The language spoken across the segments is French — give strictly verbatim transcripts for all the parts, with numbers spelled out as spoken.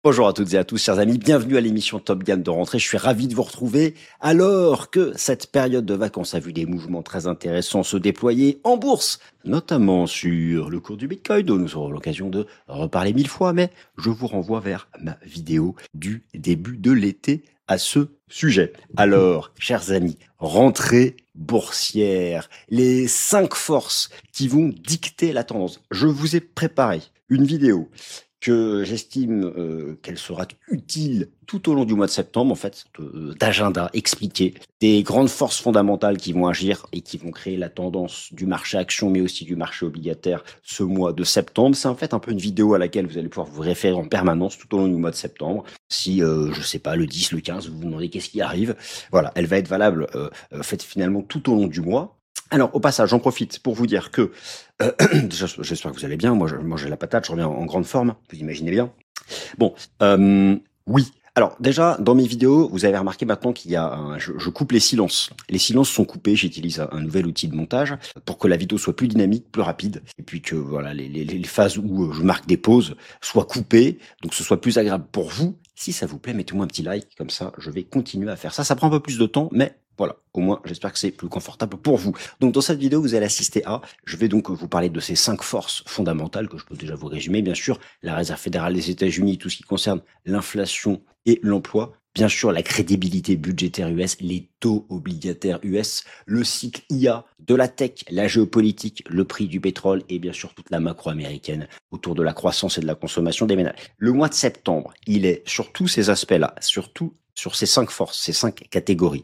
Bonjour à toutes et à tous, chers amis, bienvenue à l'émission Top Gun de rentrée. Je suis ravi de vous retrouver alors que cette période de vacances a vu des mouvements très intéressants se déployer en bourse, notamment sur le cours du Bitcoin, dont nous aurons l'occasion de reparler mille fois, mais je vous renvoie vers ma vidéo du début de l'été à ce sujet. Alors, chers amis, rentrée boursière, les cinq forces qui vont dicter la tendance. Je vous ai préparé une vidéo que j'estime euh, qu'elle sera utile tout au long du mois de septembre, en fait, de- d'agenda expliqué, des grandes forces fondamentales qui vont agir et qui vont créer la tendance du marché action, mais aussi du marché obligataire ce mois de septembre. C'est en fait un peu une vidéo à laquelle vous allez pouvoir vous référer en permanence tout au long du mois de septembre. Si, euh, je sais pas, le dix, le quinze, vous vous demandez qu'est-ce qui arrive, voilà, elle va être valable, euh, euh, faite finalement tout au long du mois. Alors, au passage, j'en profite pour vous dire que, euh, déjà, j'espère que vous allez bien. Moi, je, moi, j'ai la patate, je reviens en, en grande forme. Vous imaginez bien. Bon, euh, oui. Alors, déjà, dans mes vidéos, vous avez remarqué maintenant qu'il y a un, je, je coupe les silences. Les silences sont coupés. J'utilise un, un nouvel outil de montage pour que la vidéo soit plus dynamique, plus rapide, et puis que voilà, les, les, les phases où je marque des pauses soient coupées, donc ce soit plus agréable pour vous. Si ça vous plaît, mettez-moi un petit like, comme ça, je vais continuer à faire ça. Ça prend un peu plus de temps, mais voilà, au moins, j'espère que c'est plus confortable pour vous. Donc, dans cette vidéo, vous allez assister à, je vais donc vous parler de ces cinq forces fondamentales que je peux déjà vous résumer. Bien sûr, la Réserve fédérale des États-Unis, tout ce qui concerne l'inflation et l'emploi. Bien sûr, la crédibilité budgétaire U S, les taux obligataires U S, le cycle I A, de la tech, la géopolitique, le prix du pétrole et bien sûr toute la macro américaine autour de la croissance et de la consommation des ménages. Le mois de septembre, il est sur tous ces aspects-là, surtout sur ces cinq forces, ces cinq catégories,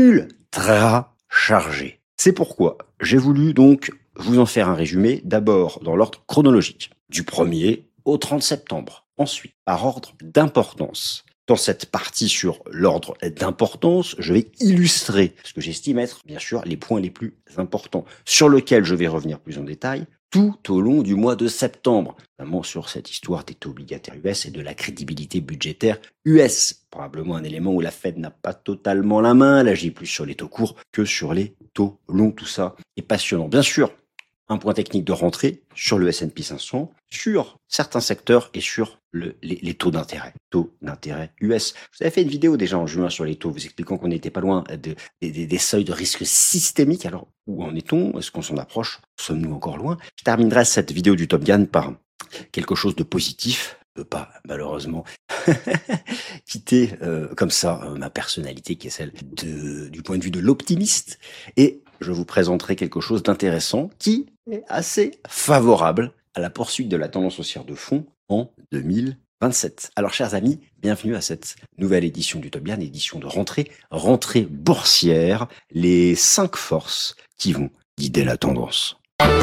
ultra chargé. C'est pourquoi j'ai voulu donc vous en faire un résumé, d'abord dans l'ordre chronologique, du premier au trente septembre, ensuite par ordre d'importance. Dans cette partie sur l'ordre d'importance, je vais illustrer ce que j'estime être, bien sûr, les points les plus importants, sur lesquels je vais revenir plus en détail, tout au long du mois de septembre, notamment sur cette histoire des taux obligataires U S et de la crédibilité budgétaire U S. Probablement un élément où la Fed n'a pas totalement la main, elle agit plus sur les taux courts que sur les taux longs, tout ça est passionnant. Bien sûr, un point technique de rentrée sur le S and P cinq cents, sur certains secteurs et sur le, les, les taux d'intérêt, taux d'intérêt U S. Vous avez fait une vidéo déjà en juin sur les taux, vous expliquant qu'on n'était pas loin de, des, des, des seuils de risque systémique. Alors, où en est-on? Est-ce qu'on s'en approche? Sommes-nous encore loin? Je terminerai cette vidéo du Top Gun par quelque chose de positif. Je peux pas, malheureusement, quitter euh, comme ça euh, ma personnalité qui est celle de, du point de vue de l'optimiste. Et je vous présenterai quelque chose d'intéressant qui est assez favorable à la poursuite de la tendance haussière de fond en deux mille vingt-sept. Alors, chers amis, bienvenue à cette nouvelle édition du Top Gun, édition de rentrée, rentrée boursière, les cinq forces qui vont guider la tendance.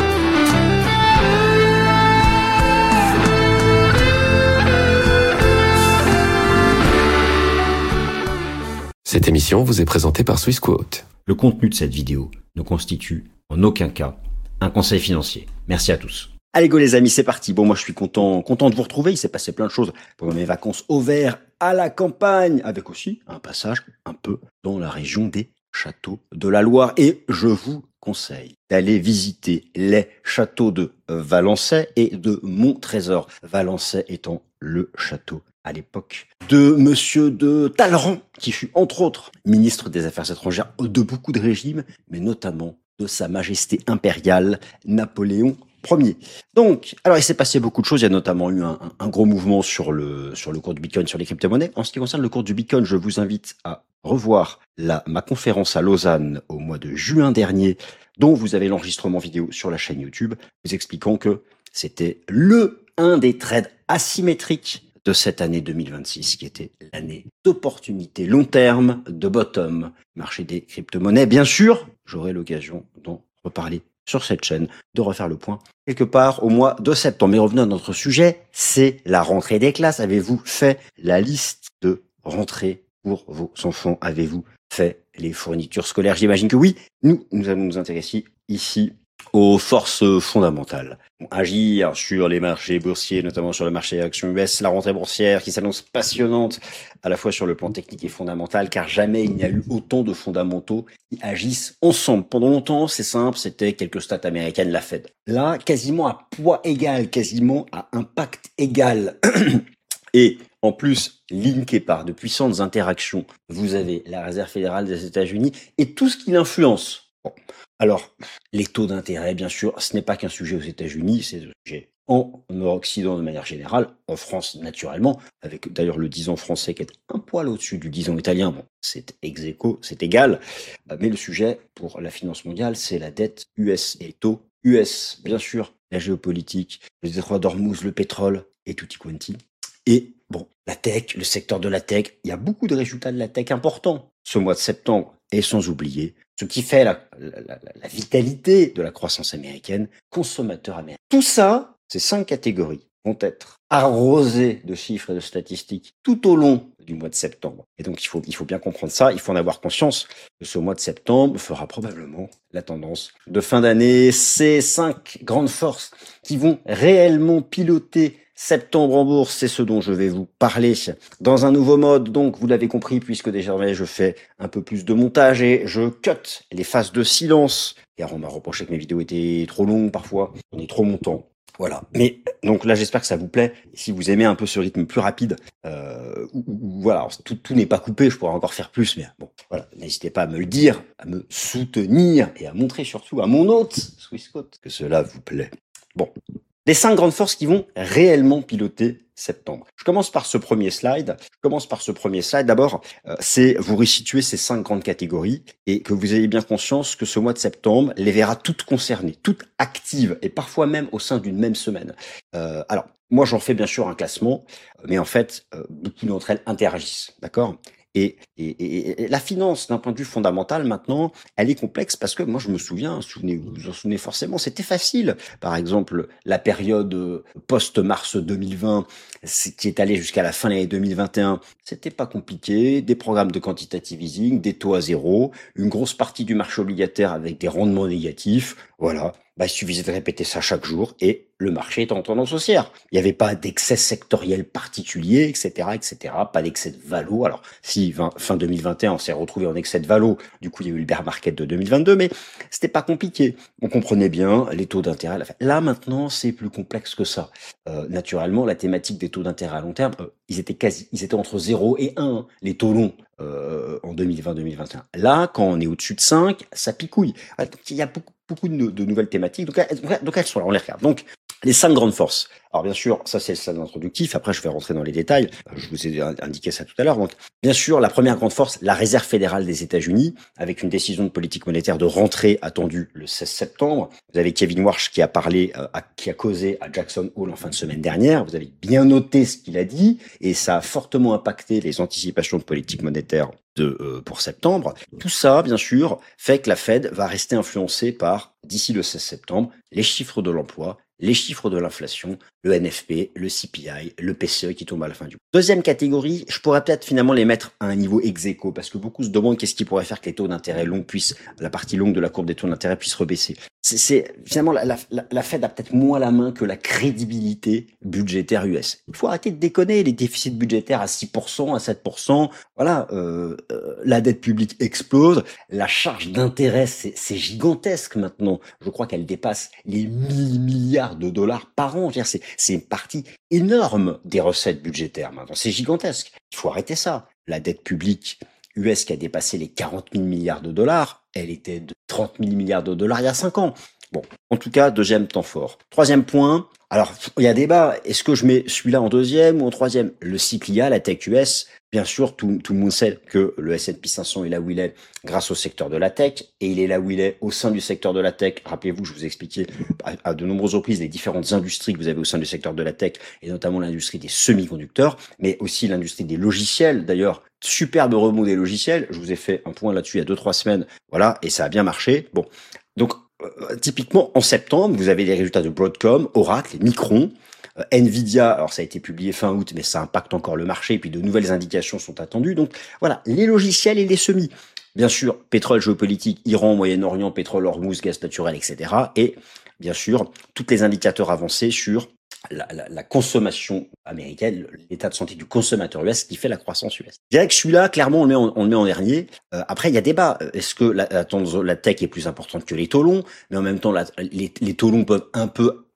Cette émission vous est présentée par Swissquote. Le contenu de cette vidéo ne constitue en aucun cas un conseil financier. Merci à tous. Allez go les amis, c'est parti. Bon, moi je suis content, content de vous retrouver. Il s'est passé plein de choses pendant mes vacances au vert, à la campagne, avec aussi un passage un peu dans la région des châteaux de la Loire. Et je vous conseille d'aller visiter les châteaux de Valençay et de Montrésor. Valençay étant le château à l'époque de Monsieur de Talleyrand, qui fut entre autres ministre des Affaires étrangères de beaucoup de régimes, mais notamment de Sa Majesté impériale Napoléon Ier. Donc, alors il s'est passé beaucoup de choses. Il y a notamment eu un, un, un gros mouvement sur le sur le cours du Bitcoin, sur les crypto-monnaies. En ce qui concerne le cours du Bitcoin, je vous invite à revoir la, ma conférence à Lausanne au mois de juin dernier, dont vous avez l'enregistrement vidéo sur la chaîne YouTube, vous expliquant que c'était le un des trades asymétriques de cette année deux mille vingt-six, qui était l'année d'opportunité long terme, de bottom, marché des crypto-monnaies. Bien sûr, j'aurai l'occasion d'en reparler sur cette chaîne, de refaire le point quelque part au mois de septembre. Mais revenons à notre sujet, c'est la rentrée des classes. Avez-vous fait la liste de rentrée pour vos enfants? Avez-vous fait les fournitures scolaires? J'imagine que oui. Nous, nous allons nous intéresser ici aux forces fondamentales. Agir sur les marchés boursiers, notamment sur le marché actions U S, la rentrée boursière qui s'annonce passionnante, à la fois sur le plan technique et fondamental, car jamais il n'y a eu autant de fondamentaux qui agissent ensemble. Pendant longtemps, c'est simple, c'était quelques stats américaines, la Fed. Là, quasiment à poids égal, quasiment à impact égal. Et en plus, linké par de puissantes interactions, vous avez la Réserve fédérale des États-Unis et tout ce qui l'influence. Bon. Alors, les taux d'intérêt, bien sûr, ce n'est pas qu'un sujet aux États-Unis, c'est un sujet en Occident de manière générale, en France naturellement, avec d'ailleurs le dix ans français qui est un poil au-dessus du dix ans italien. Bon, c'est ex aequo, c'est égal. Mais le sujet pour la finance mondiale, c'est la dette U S et les taux U S, bien sûr, la géopolitique, le détroit d'Ormuz, le pétrole et tutti quanti. Et bon, la tech, le secteur de la tech, il y a beaucoup de résultats de la tech importants ce mois de septembre. Et sans oublier ce qui fait la, la, la, la vitalité de la croissance américaine, consommateur américain. Tout ça, ces cinq catégories vont être arrosées de chiffres et de statistiques tout au long du mois de septembre. Et donc, il faut, il faut bien comprendre ça, il faut en avoir conscience que ce mois de septembre fera probablement la tendance de fin d'année. Ces cinq grandes forces qui vont réellement piloter septembre en bourse, c'est ce dont je vais vous parler dans un nouveau mode. Donc, vous l'avez compris, puisque désormais je fais un peu plus de montage et je cut les phases de silence. Car on m'a reproché que mes vidéos étaient trop longues parfois, on est trop montant. Voilà. Mais donc là, j'espère que ça vous plaît. Si vous aimez un peu ce rythme plus rapide, euh, ou, ou, voilà, alors, tout, tout n'est pas coupé, je pourrais encore faire plus, mais bon, voilà, n'hésitez pas à me le dire, à me soutenir et à montrer surtout à mon hôte, Swissquote, que cela vous plaît. Bon. Les cinq grandes forces qui vont réellement piloter septembre. Je commence par ce premier slide. Je commence par ce premier slide. D'abord, euh, c'est vous resituer ces cinq grandes catégories et que vous ayez bien conscience que ce mois de septembre les verra toutes concernées, toutes actives et parfois même au sein d'une même semaine. Euh, alors, moi, j'en fais bien sûr un classement, mais en fait, euh, beaucoup d'entre elles interagissent, d'accord ? Et, et, et, et la finance, d'un point de vue fondamental, maintenant, elle est complexe parce que moi, je me souviens, souvenez, vous vous en souvenez forcément, c'était facile. Par exemple, la période post-mars deux mille vingt, qui est allée jusqu'à la fin de l'année deux mille vingt et un, c'était pas compliqué. Des programmes de quantitative easing, des taux à zéro, une grosse partie du marché obligataire avec des rendements négatifs. Voilà. Bah, il suffisait de répéter ça chaque jour et le marché est en tendance haussière. Il n'y avait pas d'excès sectoriel particulier, et cetera, et cetera. Pas d'excès de valo. Alors, si fin deux mille vingt et un, on s'est retrouvé en excès de valo, du coup, il y a eu le bear market de deux mille vingt-deux, mais c'était pas compliqué. On comprenait bien les taux d'intérêt. Là, maintenant, c'est plus complexe que ça. Euh, naturellement, la thématique des taux d'intérêt à long terme, euh, ils étaient quasi, ils étaient entre zéro et un, les taux longs. Euh, en deux mille vingt deux mille vingt et un. Là, quand on est au-dessus de cinq, ça picouille. Il y a beaucoup, beaucoup de, de nouvelles thématiques, donc, donc elles sont là, on les regarde. Donc, les cinq grandes forces. Alors bien sûr, ça c'est le stade introductif, après je vais rentrer dans les détails, je vous ai indiqué ça tout à l'heure. Donc bien sûr, la première grande force, la Réserve fédérale des États-Unis, avec une décision de politique monétaire de rentrée attendue le seize septembre. Vous avez Kevin Warsh qui a parlé, euh, à, qui a causé à Jackson Hole en fin de semaine dernière. Vous avez bien noté ce qu'il a dit, et ça a fortement impacté les anticipations de politique monétaire de, euh, pour septembre. Tout ça, bien sûr, fait que la Fed va rester influencée par, d'ici le seize septembre, les chiffres de l'emploi, les chiffres de l'inflation, le N F P, le C P I, le P C E qui tombe à la fin du mois. Deuxième catégorie, je pourrais peut-être finalement les mettre à un niveau ex aequo, parce que beaucoup se demandent qu'est-ce qui pourrait faire que les taux d'intérêt longs puissent, la partie longue de la courbe des taux d'intérêt puisse rebaisser. C'est, c'est finalement la, la, la Fed a peut-être moins la main que la crédibilité budgétaire U S. Il faut arrêter de déconner, les déficits budgétaires à six pour cent, à sept pour cent, voilà, euh, euh, la dette publique explose, la charge d'intérêt c'est, c'est gigantesque maintenant. Je crois qu'elle dépasse les mille milliards de dollars par an. Je veux dire, c'est, c'est une partie énorme des recettes budgétaires maintenant. C'est gigantesque. Il faut arrêter ça. La dette publique U S qui a dépassé les quarante mille milliards de dollars, elle était de trente mille milliards de dollars il y a cinq ans. Bon, en tout cas, deuxième temps fort. Troisième point, alors il y a débat, est-ce que je mets celui-là en deuxième ou en troisième? Le C P I, la tech U S, bien sûr, tout, tout le monde sait que le S and P cinq cents est là où il est grâce au secteur de la tech, et il est là où il est au sein du secteur de la tech. Rappelez-vous, je vous ai expliqué à, à de nombreuses reprises les différentes industries que vous avez au sein du secteur de la tech, et notamment l'industrie des semi-conducteurs, mais aussi l'industrie des logiciels. D'ailleurs, superbe rebond des logiciels, je vous ai fait un point là-dessus il y a deux, trois semaines, voilà, et ça a bien marché. Bon, donc euh, typiquement en septembre, vous avez les résultats de Broadcom, Oracle, Micron, euh, Nvidia. Alors ça a été publié fin août, mais ça impacte encore le marché. Et puis de nouvelles indications sont attendues. Donc voilà, les logiciels et les semis. Bien sûr, pétrole, géopolitique, Iran, Moyen-Orient, pétrole, Hormuz, gaz naturel, et cetera. Et bien sûr, tous les indicateurs avancés sur La, la, la consommation américaine, l'état de santé du consommateur U S qui fait la croissance U S. Je dirais que celui-là, clairement, on le met en, on le met en dernier. Euh, après, il y a débat. Est-ce que la, la, la tech est plus importante que les taux longs? Mais en même temps, la, les, les taux longs peuvent un peu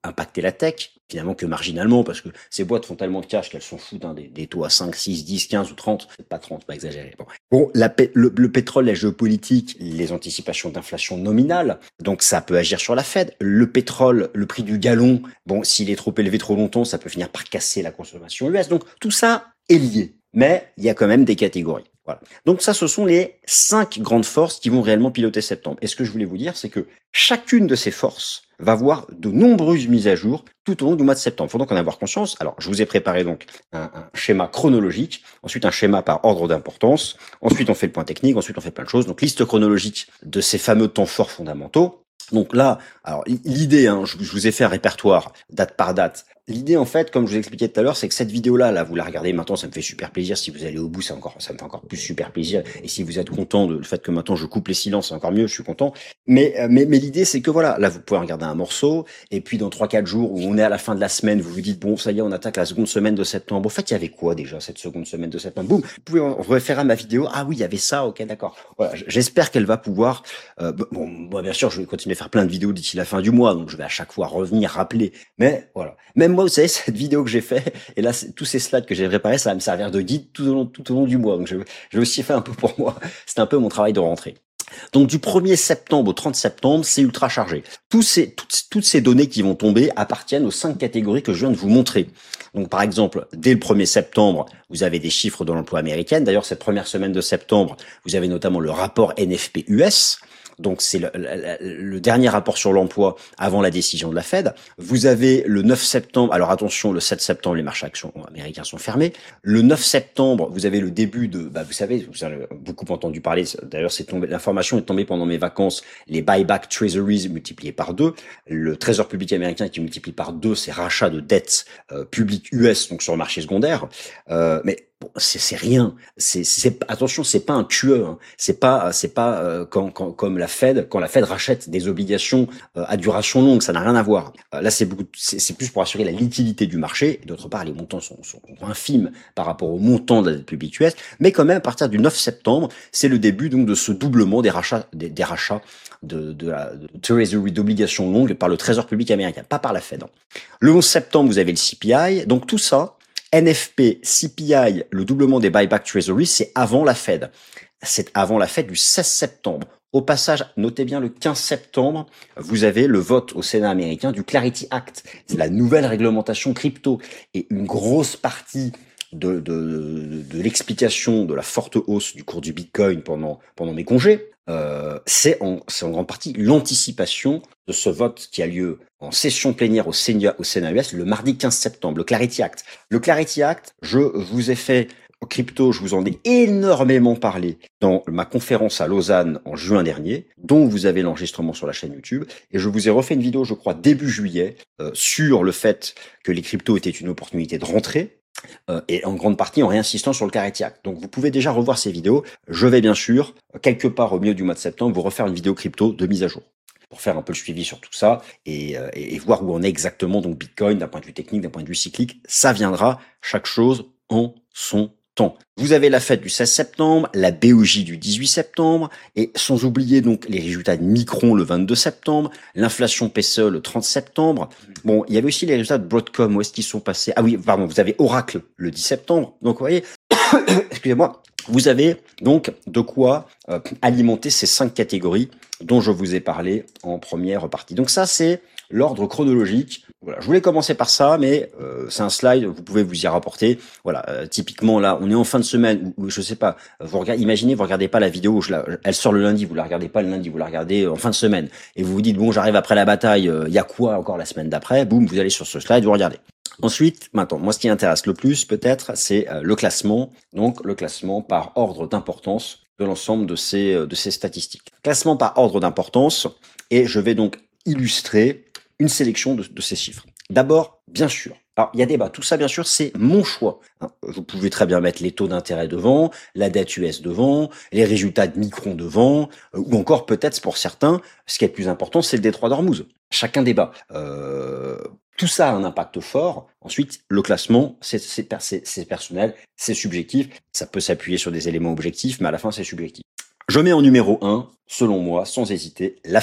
impacter la tech, finalement que marginalement, parce que ces boîtes font tellement de cash qu'elles s'en foutent hein, des, des taux à cinq, six, dix, quinze ou trente, pas trente, pas exagéré. Bon, bon la, le, le pétrole, la géopolitique, les anticipations d'inflation nominale, donc ça peut agir sur la Fed. Le pétrole, le prix du gallon, bon, s'il est trop élevé trop longtemps, ça peut finir par casser la consommation U S. Donc tout ça est lié, mais il y a quand même des catégories. Voilà. Donc ça, ce sont les cinq grandes forces qui vont réellement piloter septembre. Et ce que je voulais vous dire, c'est que chacune de ces forces va voir de nombreuses mises à jour tout au long du mois de septembre. Il faut donc en avoir conscience. Alors, je vous ai préparé donc un, un schéma chronologique, ensuite un schéma par ordre d'importance, ensuite on fait le point technique, ensuite on fait plein de choses. Donc, liste chronologique de ces fameux temps forts fondamentaux. Donc là, alors l'idée, hein, je, je vous ai fait un répertoire date par date. L'idée, en fait, comme je vous expliquais tout à l'heure, c'est que cette vidéo-là, là, vous la regardez maintenant, ça me fait super plaisir. Si vous allez au bout, ça encore, ça me fait encore plus super plaisir. Et si vous êtes content de le fait que maintenant je coupe les silences, c'est encore mieux, je suis content. Mais, mais, mais l'idée, c'est que voilà, là, vous pouvez regarder un morceau, et puis dans trois, quatre jours où on est à la fin de la semaine, vous vous dites, bon, ça y est, on attaque la seconde semaine de septembre. En fait, il y avait quoi déjà, cette seconde semaine de septembre? Boum, vous pouvez en référer à ma vidéo. Ah oui, il y avait ça, ok, d'accord. Voilà, j'espère qu'elle va pouvoir, euh, bon, moi, bien sûr, je vais continuer à faire plein de vidéos d'ici la fin du mois, donc je vais à chaque fois revenir, rappeler. Mais voilà. Même moi, vous savez, cette vidéo que j'ai fait, et là, tous ces slides que j'ai préparés, ça va me servir de guide tout au long, tout au long du mois. Donc, je, je vais aussi faire un peu pour moi. C'est un peu mon travail de rentrée. Donc, du premier septembre au trente septembre, c'est ultra chargé. Tous ces, toutes, toutes ces données qui vont tomber appartiennent aux cinq catégories que je viens de vous montrer. Donc, par exemple, dès le premier septembre, vous avez des chiffres de l'emploi américain. D'ailleurs, cette première semaine de septembre, vous avez notamment le rapport N F P U S. Donc c'est le, le, le dernier rapport sur l'emploi avant la décision de la Fed. Vous avez le neuf septembre, alors attention, le sept septembre, les marchés actions américains sont fermés. Le neuf septembre, vous avez le début de, bah vous savez, vous avez beaucoup entendu parler, d'ailleurs c'est tombé, l'information est tombée pendant mes vacances, les buyback treasuries multipliés par deux. Le trésor public américain qui multiplie par deux, c'est rachat de dettes euh, publiques U S, donc sur le marché secondaire. Euh, mais Bon, c'est, c'est rien. C'est, c'est, attention, c'est pas un tueur. Hein. C'est pas, c'est pas euh, quand, quand, comme la Fed, quand la Fed rachète des obligations euh, à duration longue, ça n'a rien à voir. Euh, là, c'est beaucoup, c'est, c'est plus pour assurer la liquidité du marché. Et d'autre part, les montants sont, sont infimes par rapport au montant de la dette publique U S. Mais quand même, à partir du neuf septembre, c'est le début donc de ce doublement des rachats, des, des rachats de, de la de treasury d'obligations longues par le Trésor public américain, pas par la Fed. Hein. Le onze septembre, vous avez le C P I. Donc tout ça. N F P, C P I, le doublement des buyback treasuries, c'est avant la Fed. C'est avant la Fed du seize septembre. Au passage, notez bien le quinze septembre, vous avez le vote au Sénat américain du Clarity Act. C'est la nouvelle réglementation crypto. Et une grosse partie de, de, de, de l'explication de la forte hausse du cours du Bitcoin pendant, pendant mes congés, euh, c'est en, c'est en grande partie l'anticipation de ce vote qui a lieu en session plénière au Sénat, au Sénat U S le mardi quinze septembre, le Clarity Act. Le Clarity Act, je vous ai fait en crypto, je vous en ai énormément parlé dans ma conférence à Lausanne en juin dernier, dont vous avez l'enregistrement sur la chaîne YouTube, et je vous ai refait une vidéo, je crois, début juillet, euh, sur le fait que les cryptos étaient une opportunité de rentrée, Euh, et en grande partie en réinsistant sur le Clarity Act. Donc vous pouvez déjà revoir ces vidéos. Je vais bien sûr, quelque part au milieu du mois de septembre, vous refaire une vidéo crypto de mise à jour pour faire un peu le suivi sur tout ça et, euh, et voir où on est exactement donc Bitcoin d'un point de vue technique, d'un point de vue cyclique. Ça viendra, chaque chose en son temps. Vous avez la fête du seize septembre, la B O J du dix-huit septembre, et sans oublier donc les résultats de Micron le vingt-deux septembre, l'inflation P C E le trente septembre. Bon, il y avait aussi les résultats de Broadcom, où est-ce qu'ils sont passés? Ah oui, pardon, vous avez Oracle le dix septembre. Donc vous voyez, excusez-moi, vous avez donc de quoi euh, alimenter ces cinq catégories dont je vous ai parlé en première partie. Donc ça, c'est l'ordre chronologique. Voilà, je voulais commencer par ça, mais euh, c'est un slide, vous pouvez vous y rapporter. Voilà, euh, typiquement là, on est en fin de semaine, ou, ou je sais pas, vous regardez, imaginez, vous regardez pas la vidéo, je la, elle sort le lundi, vous la regardez pas le lundi, vous la regardez en fin de semaine, et vous vous dites bon, j'arrive après la bataille, il euh, y a quoi encore la semaine d'après? Boum, vous allez sur ce slide, vous regardez. Ensuite, maintenant, moi, ce qui intéresse le plus, peut-être, c'est euh, le classement. Donc, le classement par ordre d'importance de l'ensemble de ces euh, de ces statistiques. Classement par ordre d'importance, et je vais donc illustrer une sélection de, de ces chiffres. D'abord, bien sûr, alors il y a débat, tout ça bien sûr c'est mon choix. Vous pouvez très bien mettre les taux d'intérêt devant, la dette U S devant, les résultats de Micron devant, ou encore peut-être pour certains, ce qui est le plus important c'est le détroit d'Ormuz. Chacun débat. Euh, tout ça a un impact fort. Ensuite, le classement, c'est, c'est, c'est, c'est personnel, c'est subjectif, ça peut s'appuyer sur des éléments objectifs, mais à la fin c'est subjectif. Je mets en numéro un, selon moi, sans hésiter, la Fed.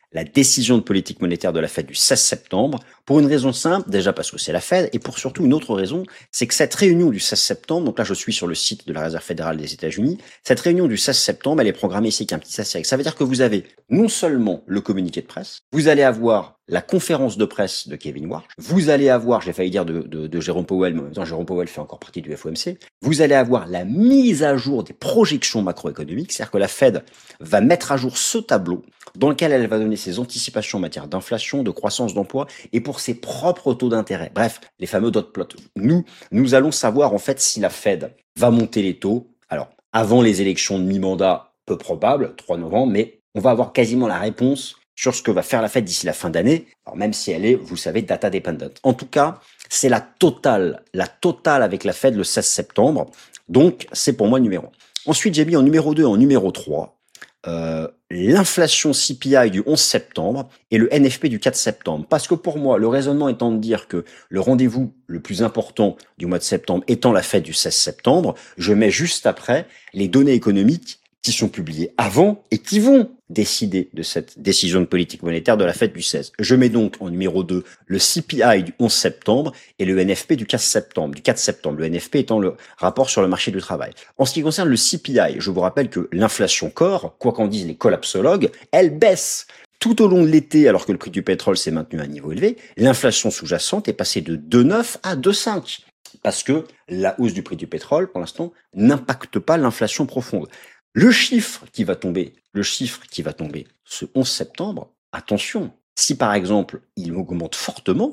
la décision de politique monétaire de la Fed du seize septembre, pour une raison simple, déjà parce que c'est la Fed, et pour surtout une autre raison, c'est que cette réunion du seize septembre, donc là je suis sur le site de la Réserve fédérale des États-Unis, cette réunion du seize septembre, elle est programmée ici avec un petit astérisque. Ça veut dire que vous avez non seulement le communiqué de presse, vous allez avoir la conférence de presse de Kevin Warsh, vous allez avoir, j'ai failli dire de, de, de Jérôme Powell, mais en même temps Jérôme Powell fait encore partie du F O M C, vous allez avoir la mise à jour des projections macroéconomiques, c'est-à-dire que la Fed va mettre à jour ce tableau dans lequel elle va donner ses anticipations en matière d'inflation, de croissance d'emploi et pour ses propres taux d'intérêt. Bref, les fameux dot plots. Nous, nous allons savoir en fait si la Fed va monter les taux. Alors, avant les élections de mi-mandat, peu probable, trois novembre, mais on va avoir quasiment la réponse sur ce que va faire la Fed d'ici la fin d'année, alors même si elle est, vous le savez, data dependent. En tout cas, c'est la totale, la totale avec la Fed le seize septembre. Donc, c'est pour moi le numéro un. Ensuite, j'ai mis en numéro deux, en numéro trois, euh, l'inflation C P I du onze septembre et le N F P du quatre septembre. Parce que pour moi, le raisonnement étant de dire que le rendez-vous le plus important du mois de septembre étant la Fed du seize septembre, je mets juste après les données économiques qui sont publiées avant et qui vont décider de cette décision de politique monétaire de la Fed du seize. Je mets donc en numéro deux le C P I du onze septembre et le N F P du quatre septembre. Du quatre septembre, le N F P étant le rapport sur le marché du travail. En ce qui concerne le C P I, je vous rappelle que l'inflation corps, quoi qu'en disent les collapsologues, elle baisse tout au long de l'été alors que le prix du pétrole s'est maintenu à un niveau élevé. L'inflation sous-jacente est passée de deux virgule neuf à deux virgule cinq parce que la hausse du prix du pétrole, pour l'instant, n'impacte pas l'inflation profonde. Le chiffre qui va tomber, le chiffre qui va tomber ce onze septembre, attention, si par exemple il augmente fortement,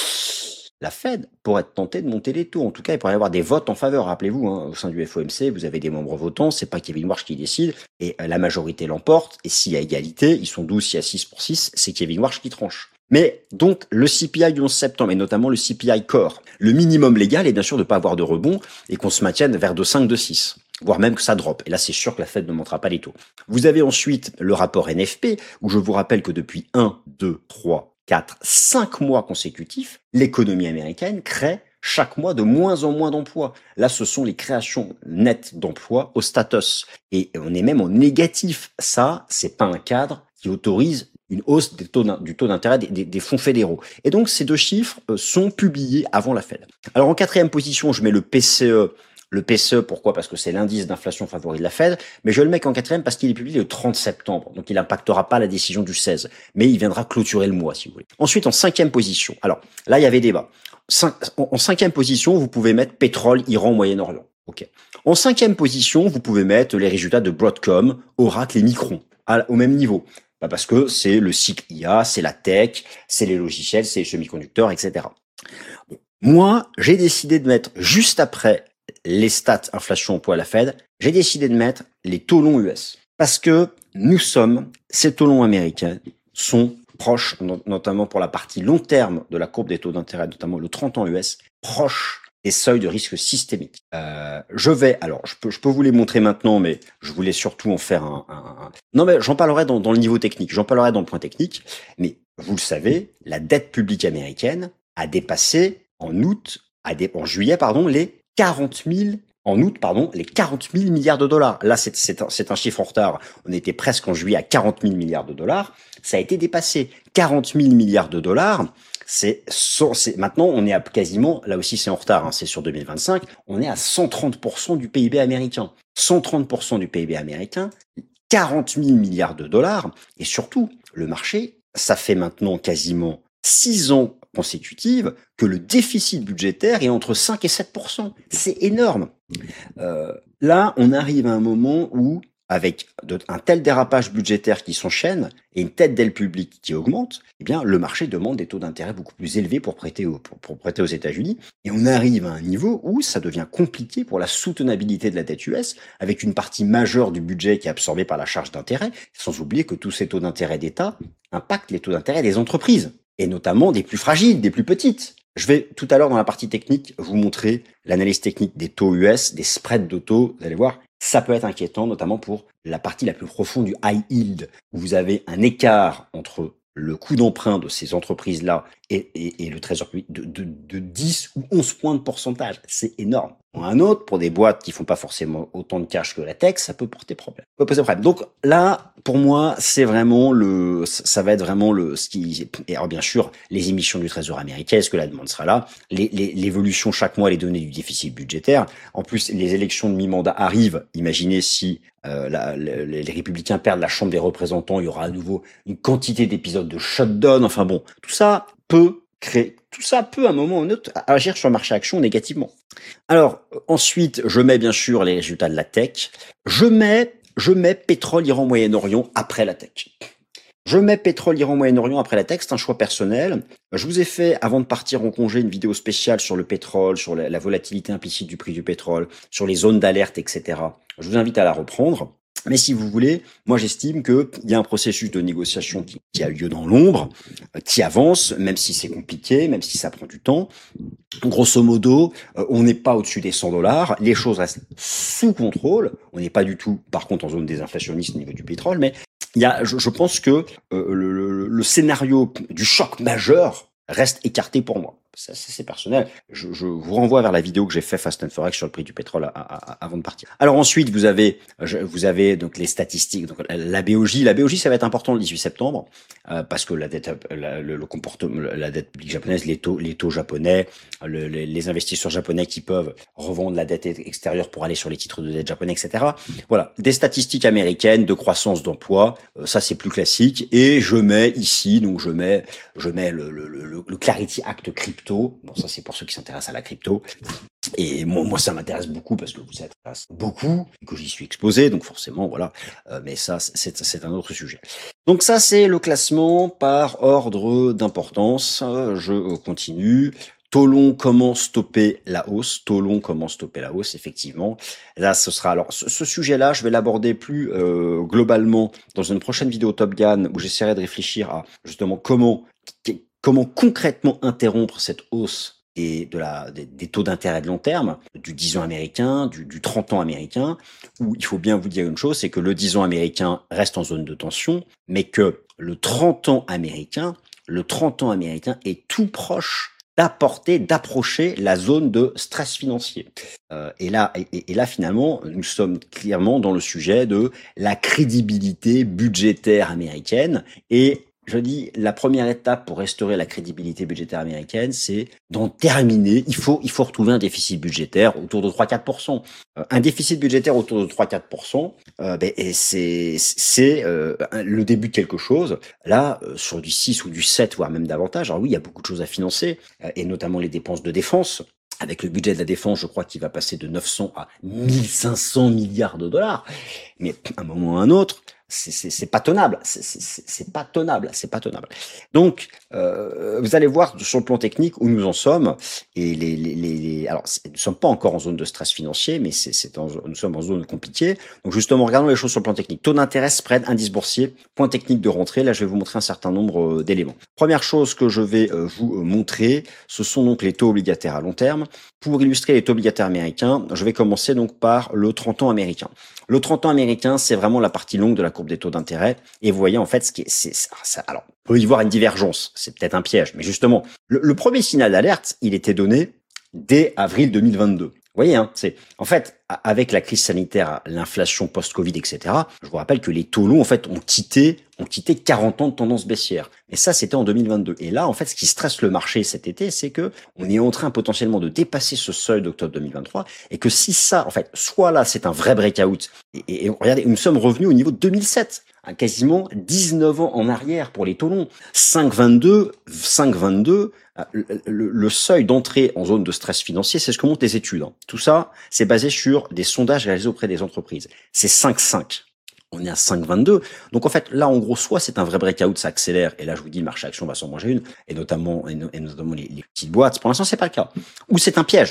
la Fed pourrait être tentée de monter les taux. En tout cas, il pourrait y avoir des votes en faveur. Rappelez-vous, hein, au sein du F O M C, vous avez des membres votants, c'est pas Kevin Warsh qui décide, et la majorité l'emporte, et s'il y a égalité, ils sont douze, s'il y a six pour six, c'est Kevin Warsh qui tranche. Mais donc, le C P I du onze septembre, et notamment le C P I Core, le minimum légal est bien sûr de ne pas avoir de rebond, et qu'on se maintienne vers deux virgule cinq, deux virgule six. Voire même que ça drop. Et là, c'est sûr que la Fed ne montera pas les taux. Vous avez ensuite le rapport N F P, où je vous rappelle que depuis un, deux, trois, quatre, cinq mois consécutifs, l'économie américaine crée chaque mois de moins en moins d'emplois. Là, ce sont les créations nettes d'emplois au status. Et on est même en négatif. Ça, c'est pas un cadre qui autorise une hausse des taux du taux d'intérêt des, des, des fonds fédéraux. Et donc, ces deux chiffres sont publiés avant la Fed. Alors, en quatrième position, je mets le P C E. Le P C E, pourquoi? Parce que c'est l'indice d'inflation favori de la Fed, mais je le mets qu'en quatrième parce qu'il est publié le trente septembre, donc il n'impactera pas la décision du seize, mais il viendra clôturer le mois, si vous voulez. Ensuite, en cinquième position, alors là, il y avait débat. Cinq, en cinquième position, vous pouvez mettre pétrole, Iran, Moyen-Orient. Ok. En cinquième position, vous pouvez mettre les résultats de Broadcom, Oracle et Micron, à, au même niveau. Bah parce que c'est le cycle I A, c'est la tech, c'est les logiciels, c'est les semi-conducteurs, et cetera. Bon. Moi, j'ai décidé de mettre juste après les stats inflation emploi à la Fed, j'ai décidé de mettre les taux longs U S. Parce que nous sommes, ces taux longs américains sont proches, notamment pour la partie long terme de la courbe des taux d'intérêt, notamment le trente ans U S, proches des seuils de risque systémique. Euh, je vais, alors je peux, je peux vous les montrer maintenant, mais je voulais surtout en faire un... un, un... Non mais j'en parlerai dans, dans le niveau technique, j'en parlerai dans le point technique, mais vous le savez, la dette publique américaine a dépassé en août, a dé, en juillet, pardon, les quarante mille, en août, pardon, les quarante mille milliards de dollars. Là, c'est, c'est, un, c'est un chiffre en retard. On était presque en juillet à quarante mille milliards de dollars. Ça a été dépassé. quarante mille milliards de dollars. C'est, c'est, maintenant, on est à quasiment, là aussi c'est en retard, hein, c'est sur deux mille vingt-cinq, on est à cent trente pour cent du P I B américain. cent trente pour cent du P I B américain, quarante mille milliards de dollars. Et surtout, le marché, ça fait maintenant quasiment six ans consécutive que le déficit budgétaire est entre cinq et sept pour cent. C'est énorme. Euh, là, on arrive à un moment où, avec de, un tel dérapage budgétaire qui s'enchaîne et une telle dette publique qui augmente, eh bien, le marché demande des taux d'intérêt beaucoup plus élevés pour prêter, au, pour, pour prêter aux États-Unis. Et on arrive à un niveau où ça devient compliqué pour la soutenabilité de la dette U S, avec une partie majeure du budget qui est absorbée par la charge d'intérêt, sans oublier que tous ces taux d'intérêt d'État impactent les taux d'intérêt des entreprises, et notamment des plus fragiles, des plus petites. Je vais tout à l'heure dans la partie technique vous montrer l'analyse technique des taux U S, des spreads de taux. Vous allez voir, ça peut être inquiétant, notamment pour la partie la plus profonde du high yield, où vous avez un écart entre le coût d'emprunt de ces entreprises-là et, et, et le trésor public de, de, de dix ou onze points de pourcentage. C'est énorme. Un autre, pour des boîtes qui font pas forcément autant de cash que la tech, ça peut porter problème. Ça peut poser problème. Donc là, pour moi, c'est vraiment le, ça va être vraiment le, ce qui, et alors bien sûr, les émissions du Trésor américain, est-ce que la demande sera là? Les, les, l'évolution chaque mois, les données du déficit budgétaire. En plus, les élections de mi-mandat arrivent. Imaginez si euh, la, les, les républicains perdent la Chambre des représentants, il y aura à nouveau une quantité d'épisodes de shutdown. Enfin bon, tout ça peut créer, tout ça peut à un moment ou un autre agir sur le marché action négativement. Alors ensuite, je mets bien sûr les résultats de la tech. Je mets, je mets pétrole, Iran, Moyen-Orient après la tech. Je mets pétrole, Iran, Moyen-Orient après la tech, c'est un choix personnel. Je vous ai fait, avant de partir en congé, une vidéo spéciale sur le pétrole, sur la, la volatilité implicite du prix du pétrole, sur les zones d'alerte, et cetera. Je vous invite à la reprendre. Mais si vous voulez, moi j'estime qu'il y a un processus de négociation qui, qui a lieu dans l'ombre, qui avance, même si c'est compliqué, même si ça prend du temps. Grosso modo, on n'est pas au-dessus des cent dollars, les choses restent sous contrôle, on n'est pas du tout, par contre, en zone désinflationniste au niveau du pétrole, mais il y a, je, je pense que euh, le, le, le scénario du choc majeur reste écarté pour moi. Ça, c'est personnel. Je, je vous renvoie vers la vidéo que j'ai fait Fast and Forex sur le prix du pétrole à, à, à, avant de partir. Alors ensuite, vous avez, je, vous avez donc les statistiques. Donc la B O J, la B O J, ça va être important le dix-huit septembre euh, parce que la dette, la, le, le comportement, la dette publique japonaise, les taux, les taux japonais, le, les, les investisseurs japonais qui peuvent revendre la dette extérieure pour aller sur les titres de dette japonais, et cetera. Voilà, des statistiques américaines de croissance d'emploi. Euh, ça, c'est plus classique. Et je mets ici, donc je mets, je mets le, le, le, le Clarity Act crypto. Bon, ça c'est pour ceux qui s'intéressent à la crypto. Et moi, moi ça m'intéresse beaucoup parce que vous s'intéresse beaucoup et que j'y suis exposé, donc forcément, voilà. Euh, mais ça, c'est, c'est un autre sujet. Donc ça, c'est le classement par ordre d'importance. Euh, je continue. Taux long, comment stopper la hausse? Taux long, comment stopper la hausse? Effectivement. Là, ce sera alors ce, ce sujet-là, je vais l'aborder plus euh, globalement dans une prochaine vidéo Top Gun où j'essaierai de réfléchir à justement comment Comment concrètement interrompre cette hausse des, de la, des, des taux d'intérêt de long terme, du dix ans américain, du, du trente ans américain, où il faut bien vous dire une chose, c'est que le dix ans américain reste en zone de tension, mais que le trente ans américain, le trente ans américain est tout proche d'apporter, d'approcher la zone de stress financier. Euh, et là, et, et là finalement, nous sommes clairement dans le sujet de la crédibilité budgétaire américaine et je dis, la première étape pour restaurer la crédibilité budgétaire américaine, c'est d'en terminer. Il faut, il faut retrouver un déficit budgétaire autour de trois à quatre pour cent. Euh, un déficit budgétaire autour de trois à quatre pour cent, euh, ben, et c'est, c'est euh, le début de quelque chose. Là, euh, sur du six ou du sept, voire même davantage. Alors oui, il y a beaucoup de choses à financer, euh, et notamment les dépenses de défense. Avec le budget de la défense, je crois qu'il va passer de neuf cents à mille cinq cents milliards de dollars. Mais à un moment ou à un autre, c'est, c'est, c'est pas tenable. C'est, c'est, c'est pas tenable. C'est pas tenable. Donc, euh, vous allez voir sur le plan technique où nous en sommes. Et les, les, les, les alors, nous ne sommes pas encore en zone de stress financier, mais c'est, c'est en, nous sommes en zone compliquée. Donc, justement, regardons les choses sur le plan technique. Taux d'intérêt, spread, indice boursier, point technique de rentrée. Là, je vais vous montrer un certain nombre d'éléments. Première chose que je vais vous montrer, ce sont donc les taux obligataires à long terme. Pour illustrer les taux obligataires américains, je vais commencer donc par le trente ans américain. Le trente ans américain, c'est vraiment la partie longue de la courbe des taux d'intérêt. Et vous voyez, en fait, ce qui est, c'est, ça, alors, on peut y voir une divergence. C'est peut-être un piège. Mais justement, le, le premier signal d'alerte, il était donné dès avril deux mille vingt-deux. Vous voyez, hein, c'est, en fait, avec la crise sanitaire, l'inflation post-Covid, et cetera, je vous rappelle que les taux longs, en fait, ont quitté, ont quitté quarante ans de tendance baissière. Et ça, c'était en deux mille vingt-deux. Et là, en fait, ce qui stresse le marché cet été, c'est que on est en train potentiellement de dépasser ce seuil d'octobre deux mille vingt-trois et que si ça, en fait, soit là, c'est un vrai breakout. Et, et, et regardez, nous sommes revenus au niveau de deux mille sept. À quasiment dix-neuf ans en arrière pour les taux longs. cinq vingt-deux, cinq vingt-deux, le, le, le seuil d'entrée en zone de stress financier, c'est ce que montrent les études. Hein. Tout ça, c'est basé sur des sondages réalisés auprès des entreprises. C'est cinq cinq. On est à cinq vingt-deux. Donc en fait, là, en gros, soit c'est un vrai breakout, ça accélère, et là, je vous dis, le marché action va s'en manger une, et notamment, et, no, et notamment les, les petites boîtes. Pour l'instant, c'est pas le cas. Ou c'est un piège.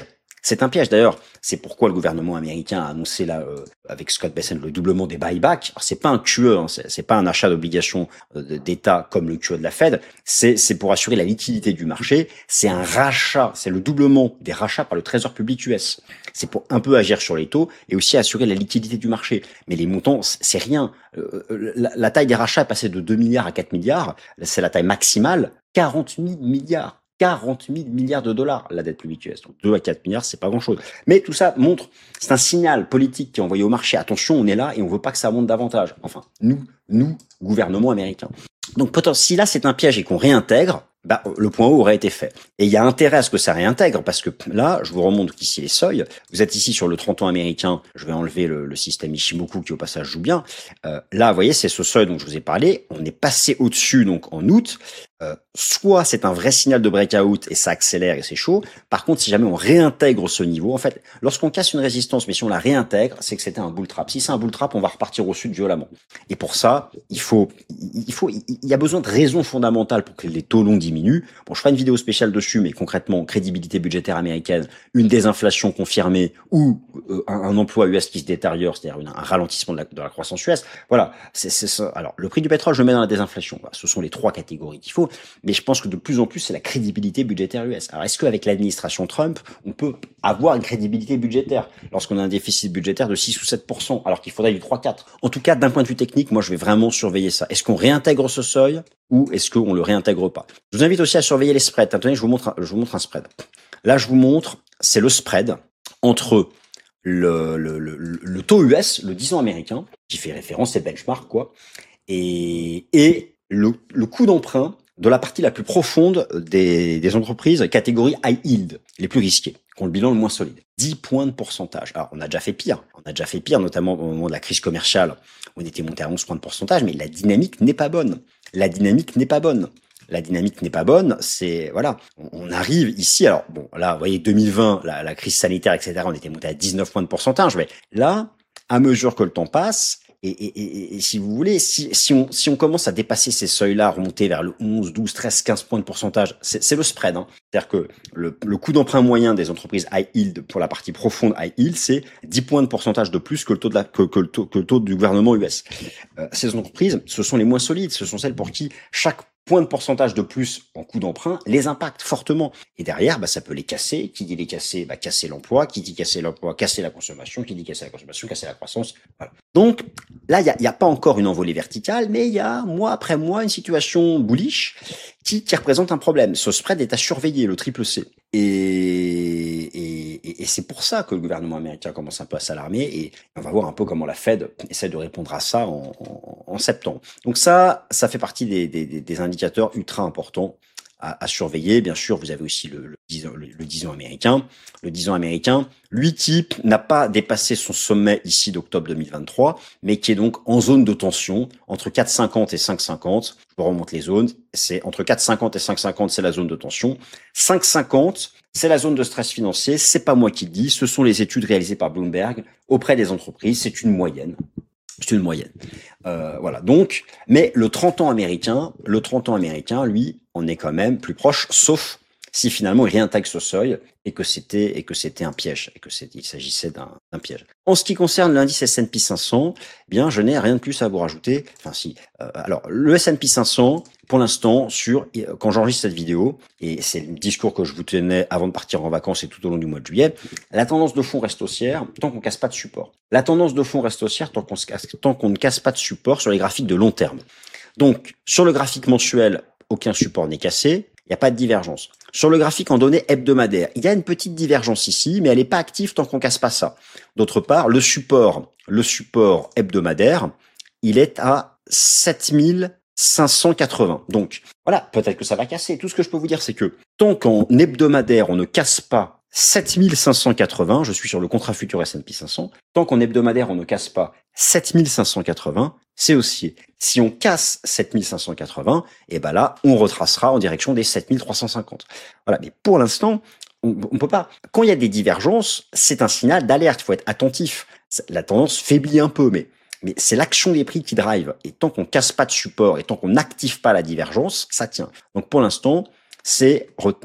C'est un piège. D'ailleurs, c'est pourquoi le gouvernement américain a annoncé là, euh, avec Scott Bessent, le doublement des buybacks. Alors, c'est pas un Q E, hein, c'est, c'est pas un achat d'obligations euh, d'État comme le Q E de la Fed. C'est, c'est pour assurer la liquidité du marché. C'est un rachat, c'est le doublement des rachats par le Trésor public U S. C'est pour un peu agir sur les taux et aussi assurer la liquidité du marché. Mais les montants, c'est rien. Euh, la, la taille des rachats est passée de deux milliards à quatre milliards. C'est la taille maximale. quarante mille milliards. quarante mille milliards de dollars, la dette publique U S. Donc deux à quatre milliards, c'est pas grand-chose. Mais tout ça montre, c'est un signal politique qui est envoyé au marché. Attention, on est là et on veut pas que ça monte davantage. Enfin, nous, nous, gouvernement américain. Donc, si là, c'est un piège et qu'on réintègre, bah, le point haut aurait été fait. Et il y a intérêt à ce que ça réintègre, parce que là, je vous remonte ici les seuils. Vous êtes ici sur le trente ans américain. Je vais enlever le, le système Ishimoku qui, au passage, joue bien. Euh, là, vous voyez, c'est ce seuil dont je vous ai parlé. On est passé au-dessus, donc, en août. Euh, soit c'est un vrai signal de breakout et ça accélère et c'est chaud. Par contre, si jamais on réintègre ce niveau, en fait, lorsqu'on casse une résistance, mais si on la réintègre, c'est que c'était un bull trap. Si c'est un bull trap, on va repartir au sud violemment. Et pour ça, il faut, il faut, il y a besoin de raisons fondamentales pour que les taux longs diminuent. Bon, je ferai une vidéo spéciale dessus, mais concrètement, crédibilité budgétaire américaine, une désinflation confirmée ou euh, un, un emploi U S qui se détériore, c'est-à-dire une, un ralentissement de la, de la croissance U S. Voilà, c'est, c'est ça. Alors, le prix du pétrole, je le mets dans la désinflation. Voilà, ce sont les trois catégories qu'il faut. Mais je pense que de plus en plus, c'est la crédibilité budgétaire U S. Alors, est-ce qu'avec l'administration Trump, on peut avoir une crédibilité budgétaire lorsqu'on a un déficit budgétaire de six ou sept pour cent, alors qu'il faudrait du trois à quatre? En tout cas, d'un point de vue technique, moi, je vais vraiment surveiller ça. Est-ce qu'on réintègre ce seuil ou est-ce qu'on le réintègre pas? Je vous invite aussi à surveiller les spreads. Attendez, je vous montre, je vous montre un spread. Là, je vous montre, c'est le spread entre le, le, le, le taux U S, le dix ans américain, qui fait référence, c'est benchmark, quoi, et, et le, le coût d'emprunt de la partie la plus profonde des, des entreprises catégorie high yield, les plus risquées, qui ont le bilan le moins solide. dix points de pourcentage. Alors, on a déjà fait pire. On a déjà fait pire, notamment au moment de la crise commerciale. On était monté à onze points de pourcentage, mais la dynamique n'est pas bonne. La dynamique n'est pas bonne. La dynamique n'est pas bonne. C'est, voilà. On arrive ici. Alors, bon, là, vous voyez, deux mille vingt, la, la crise sanitaire, et cetera, on était monté à dix-neuf points de pourcentage. Mais là, à mesure que le temps passe, Et, et, et, et si vous voulez, si, si, on, si on commence à dépasser ces seuils-là, remonter vers le onze, douze, treize, quinze points de pourcentage, c'est, c'est le spread. Hein. C'est-à-dire que le, le coût d'emprunt moyen des entreprises high yield pour la partie profonde high yield, c'est dix points de pourcentage de plus que le taux, de la, que, que le, taux, que le taux du gouvernement U S. Euh, ces entreprises, ce sont les moins solides. Ce sont celles pour qui chaque point de pourcentage de plus en coût d'emprunt les impacte fortement. Et derrière, bah, ça peut les casser. Qui dit les casser, bah, casser l'emploi. Qui dit casser l'emploi, casser la consommation. Qui dit casser la consommation, casser la croissance. Voilà. Donc, là, il n'y a, y a pas encore une envolée verticale, mais il y a, mois après mois, une situation bullish qui, qui représente un problème. Ce spread est à surveiller, le triple C. Et, et, et c'est pour ça que le gouvernement américain commence un peu à s'alarmer et on va voir un peu comment la Fed essaie de répondre à ça en, en, en septembre. Donc ça, ça fait partie des, des, des indicateurs ultra importants à, à surveiller. Bien sûr, vous avez aussi le, le, dix ans, le, le dix ans américain. Le dix ans américain, lui type, n'a pas dépassé son sommet ici d'octobre deux mille vingt-trois, mais qui est donc en zone de tension entre quatre virgule cinquante et cinq virgule cinquante. Je vous remonte les zones. C'est entre quatre virgule cinquante et cinq virgule cinquante, c'est la zone de tension. cinq virgule cinquante, c'est la zone de stress financier. C'est pas moi qui le dis. Ce sont les études réalisées par Bloomberg auprès des entreprises. C'est une moyenne. C'est une moyenne. Euh, voilà. Donc, mais le trente ans américain, le trente ans américain, lui, on est quand même plus proche, sauf si finalement il réintègre ce seuil et que c'était et que c'était un piège et que c'était il s'agissait d'un, d'un piège. En ce qui concerne l'indice S and P cinq cents, eh bien je n'ai rien de plus à vous rajouter. Enfin si. Euh, alors le S and P cinq cents, pour l'instant, sur quand j'enregistre cette vidéo et c'est le discours que je vous tenais avant de partir en vacances et tout au long du mois de juillet, la tendance de fond reste haussière tant qu'on casse pas de support. La tendance de fond reste haussière tant qu'on se casse, tant qu'on ne casse pas de support sur les graphiques de long terme. Donc sur le graphique mensuel, aucun support n'est cassé. Il n'y a pas de divergence. Sur le graphique en données hebdomadaires, il y a une petite divergence ici, mais elle n'est pas active tant qu'on casse pas ça. D'autre part, le support, le support hebdomadaire, il est à sept mille cinq cent quatre-vingts. Donc, voilà, peut-être que ça va casser. Tout ce que je peux vous dire, c'est que tant qu'en hebdomadaire, on ne casse pas sept mille cinq cent quatre-vingts, je suis sur le contrat futur S and P cinq cents, tant qu'en hebdomadaire, on ne casse pas sept mille cinq cent quatre-vingts, c'est haussier. Si on casse sept mille cinq cent quatre-vingts, et ben là, on retracera en direction des sept mille trois cent cinquante. Voilà. Mais pour l'instant, on, on peut pas. Quand il y a des divergences, c'est un signal d'alerte. Il faut être attentif. La tendance faiblit un peu, mais, mais c'est l'action des prix qui drive. Et tant qu'on casse pas de support et tant qu'on n'active pas la divergence, ça tient. Donc pour l'instant, c'est retenez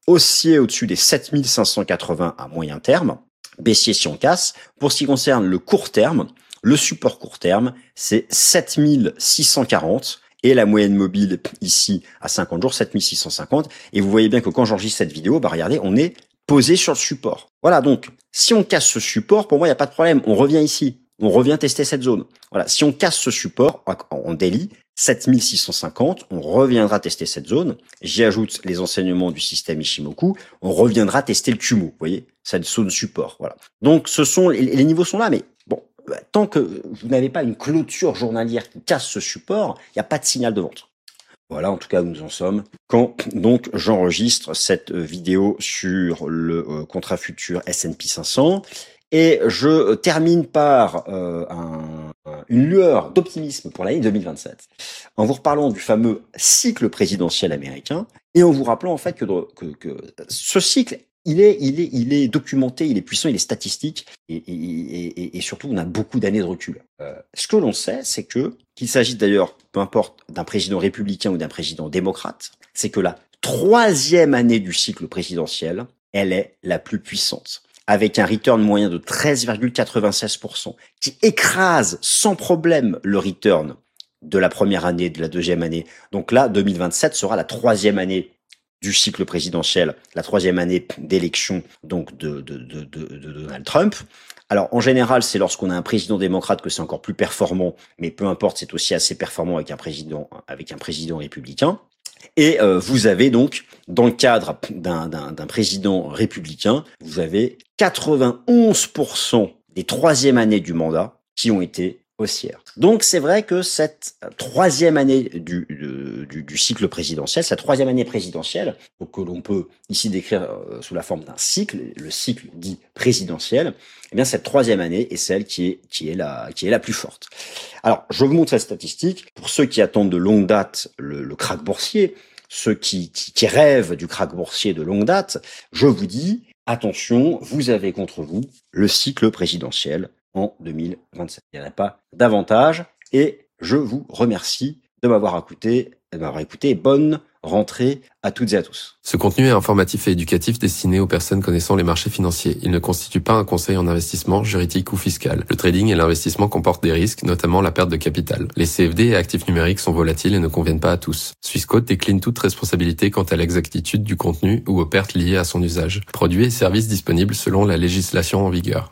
haussier au-dessus des sept mille cinq cent quatre-vingts à moyen terme, baissier si on casse. Pour ce qui concerne le court terme, le support court terme, c'est sept mille six cent quarante et la moyenne mobile ici à cinquante jours, sept mille six cent cinquante. Et vous voyez bien que quand j'enregistre cette vidéo, bah regardez, on est posé sur le support. Voilà, donc si on casse ce support, pour moi, il n'y a pas de problème. On revient ici, on revient tester cette zone. Voilà, si on casse ce support en daily, sept mille six cent cinquante, on reviendra tester cette zone. J'y ajoute les enseignements du système Ishimoku, on reviendra tester le Kumo, vous voyez, cette zone support. Voilà. Donc ce sont les niveaux sont là, mais bon, tant que vous n'avez pas une clôture journalière qui casse ce support, il n'y a pas de signal de vente. Voilà, en tout cas, nous en sommes quand donc j'enregistre cette vidéo sur le euh, contrat futur S and P cinq cents. Et je termine par euh, un, une lueur d'optimisme pour l'année deux mille vingt-sept, en vous reparlant du fameux cycle présidentiel américain et en vous rappelant en fait que, que, que ce cycle, il est, il est, il est documenté, il est puissant, il est statistique et, et, et, et surtout on a beaucoup d'années de recul. Euh, ce que l'on sait, c'est que qu'il s'agisse d'ailleurs, peu importe, d'un président républicain ou d'un président démocrate, c'est que la troisième année du cycle présidentiel, elle est la plus puissante, avec un return moyen de treize virgule quatre-vingt-seize pour cent, qui écrase sans problème le return de la première année, de la deuxième année. Donc là, deux mille vingt-sept sera la troisième année du cycle présidentiel, la troisième année d'élection donc de, de, de, de, de Donald Trump. Alors en général, c'est lorsqu'on a un président démocrate que c'est encore plus performant, mais peu importe, c'est aussi assez performant avec un président, avec un président républicain. Et euh, vous avez donc, dans le cadre d'un, d'un, d'un président républicain, vous avez quatre-vingt-onze pour cent des troisième années du mandat qui ont été haussières. Donc c'est vrai que cette troisième année du, du, du cycle présidentiel, cette troisième année présidentielle, donc que l'on peut ici décrire euh, sous la forme d'un cycle, le cycle dit présidentiel, eh bien cette troisième année est celle qui est qui est la qui est la plus forte. Alors je vous montre cette statistique pour ceux qui attendent de longue date le, le krach boursier, ceux qui, qui qui rêvent du krach boursier de longue date. Je vous dis attention, vous avez contre vous le cycle présidentiel en deux mille vingt-sept. Il n'y en a pas davantage et je vous remercie de m'avoir écouté, de m'avoir écouté. Bonne rentrée à toutes et à tous. Ce contenu est informatif et éducatif destiné aux personnes connaissant les marchés financiers. Il ne constitue pas un conseil en investissement, juridique ou fiscal. Le trading et l'investissement comportent des risques, notamment la perte de capital. Les C F D et actifs numériques sont volatiles et ne conviennent pas à tous. Swissquote décline toute responsabilité quant à l'exactitude du contenu ou aux pertes liées à son usage. Produits et services disponibles selon la législation en vigueur.